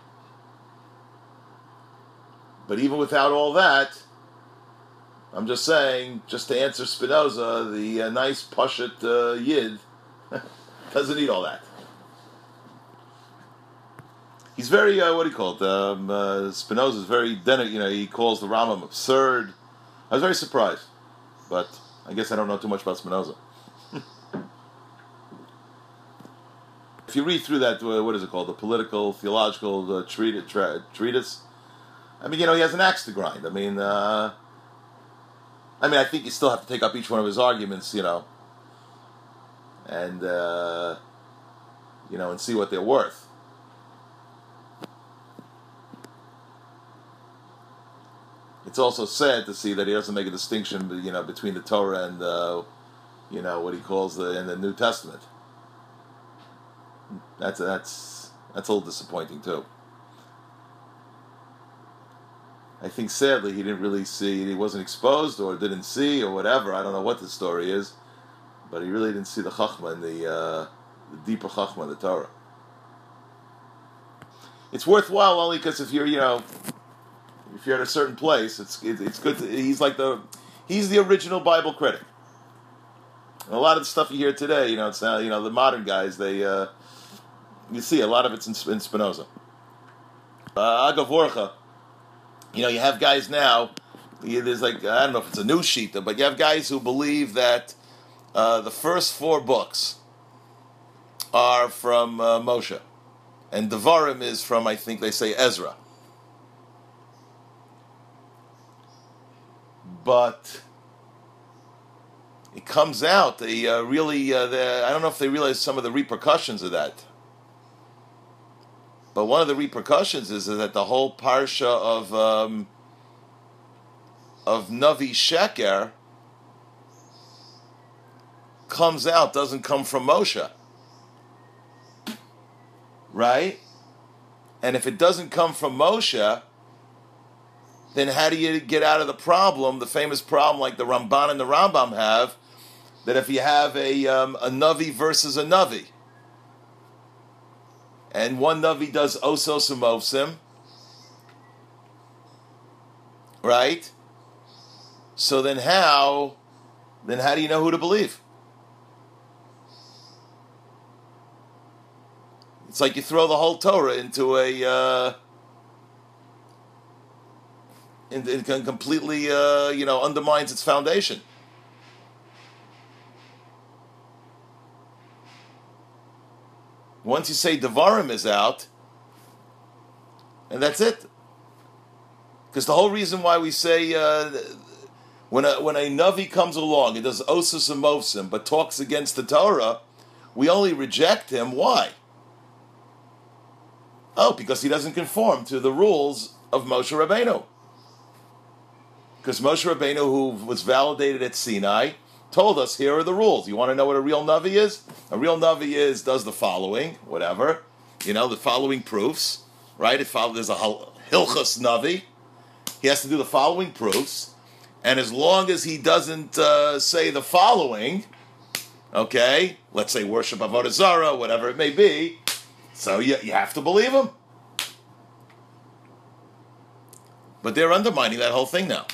Speaker 1: But even without all that, I'm just saying, just to answer Spinoza, the uh, nice Pashut uh, Yid doesn't need all that. He's very, uh, what do you call it? Um, uh, Spinoza is very, you know, he calls the Rambam absurd. I was very surprised, but I guess I don't know too much about Spinoza. If you read through that, uh, what is it called? The political, theological uh, treat- tra- treatise. I mean, you know, he has an axe to grind. I mean, uh, I mean, I think you still have to take up each one of his arguments, you know, and uh, you know, and see what they're worth. It's also sad to see that he doesn't make a distinction, you know, between the Torah and, uh, you know, what he calls the in the New Testament. That's that's that's a little disappointing too. I think sadly he didn't really see, he wasn't exposed or didn't see or whatever. I don't know what the story is, but he really didn't see the Chachma and the, uh, the deeper Chachma of the Torah. It's worthwhile only because if you're, you know, if you're at a certain place, it's it, it's good. To, he's like the he's the original Bible critic. And a lot of the stuff you hear today, you know, it's now, you know, the modern guys, they uh, you see a lot of it's in, in Spinoza. Uh, Agav Orcha, you know, you have guys now. You, there's like I don't know if it's a new shita, but you have guys who believe that uh, the first four books are from uh, Moshe, and Devarim is from, I think they say, Ezra. But it comes out, they uh, really, uh, I don't know if they realize some of the repercussions of that. But one of the repercussions is, is that the whole parsha of um, of Navi Sheker comes out, doesn't come from Moshe. Right? And if it doesn't come from Moshe, then how do you get out of the problem, the famous problem like the Ramban and the Rambam have, that if you have a um, a Navi versus a Navi, and one Navi does Osos Umovsim, right? So then how, then how do you know who to believe? It's like you throw the whole Torah into a... Uh, And it completely, uh, you know, undermines its foundation. Once you say Devarim is out, and that's it. Because the whole reason why we say uh, when a when a Navi comes along and does Osus and Movsim, but talks against the Torah, we only reject him. Why? Oh, because he doesn't conform to the rules of Moshe Rabbeinu. Because Moshe Rabbeinu, who was validated at Sinai, told us, here are the rules. You want to know what a real Navi is? A real Navi is, does the following, whatever. You know, the following proofs, right? It follow, there's a Hilchos Navi. He has to do the following proofs. And as long as he doesn't uh, say the following, okay, let's say worship Avodah Zarah, whatever it may be, so you, you have to believe him. But they're undermining that whole thing now.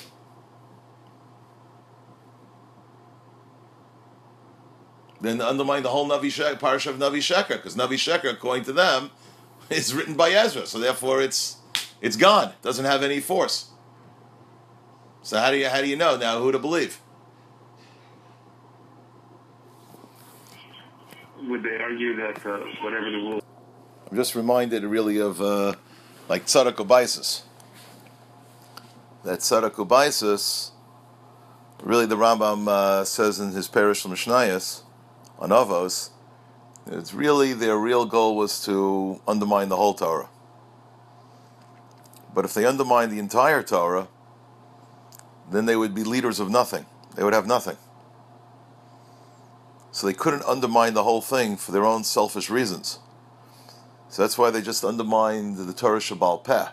Speaker 1: Then undermine the whole Navi Sheker, parsha of Navi Sheker, because Navi Sheker, according to them, is written by Ezra, so therefore it's it's gone. It doesn't have any force. So how do you how do you know now who to believe?
Speaker 3: Would they argue that uh, whatever the rule?
Speaker 1: I'm just reminded really of uh, like Tzadok Ubaisis. That Tzadok Ubaisis, really the Rambam uh, says in his Perish Mishnayos on Avos, It's really, their real goal was to undermine the whole Torah. But if they undermined the entire Torah, then they would be leaders of nothing. They would have nothing. So they couldn't undermine the whole thing for their own selfish reasons. So that's why they just undermined the Torah Shebal Peh.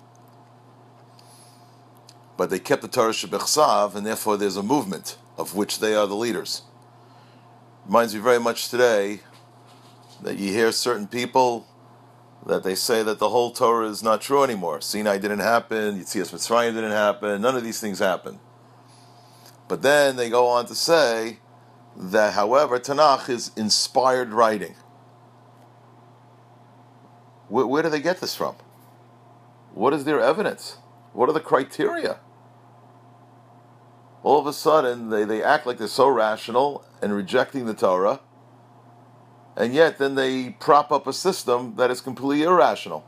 Speaker 1: But they kept the Torah Shebechsav, and therefore there's a movement of which they are the leaders. Reminds me very much today that you hear certain people that they say that the whole Torah is not true anymore. Sinai didn't happen, Yetzias Mitzrayim didn't happen, none of these things happened. But then they go on to say that, however, Tanakh is inspired writing. Where, where do they get this from? What is their evidence? What are the criteria? All of a sudden, they, they act like they're so rational and rejecting the Torah, and yet then they prop up a system that is completely irrational.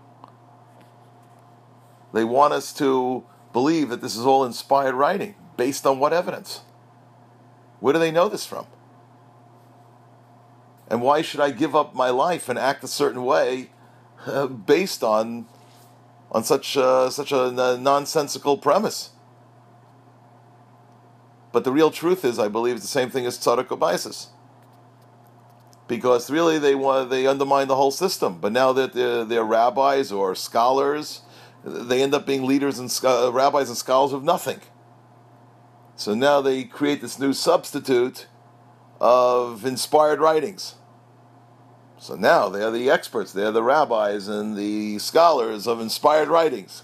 Speaker 1: They want us to believe that this is all inspired writing. Based on what evidence? Where do they know this from? And why should I give up my life and act a certain way uh, based on on such uh, such a n- nonsensical premise? But the real truth is, I believe, it's the same thing as tzaddik ubaisis. Because really they want, they undermine the whole system. But now that they're, they're rabbis or scholars, they end up being leaders and uh, rabbis and scholars of nothing. So now they create this new substitute of inspired writings. So now they're the experts, they're the rabbis and the scholars of inspired writings.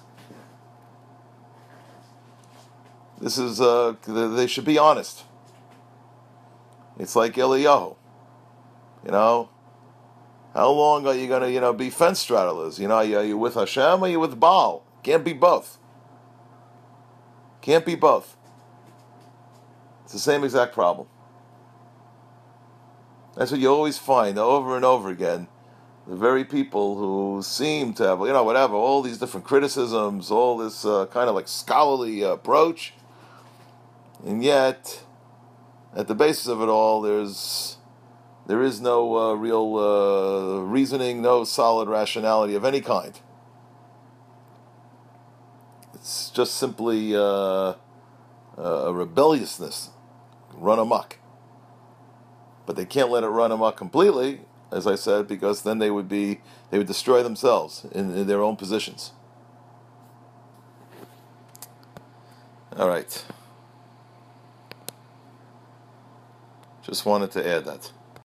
Speaker 1: This is, uh, they should be honest. It's like Eliyahu. You know, how long are you going to, you know, be fence straddlers? You know, are you, are you with Hashem or are you with Baal? Can't be both. Can't be both. It's the same exact problem. That's what you always find over and over again. The very people who seem to have, you know, whatever, all these different criticisms, all this uh, kind of like scholarly uh, approach. And yet, at the basis of it all, there's there is no uh, real uh, reasoning, no solid rationality of any kind. It's just simply uh, a rebelliousness, run amok. But they can't let it run amok completely, as I said, because then they would be they would destroy themselves in, in their own positions. All right. Just wanted to add that.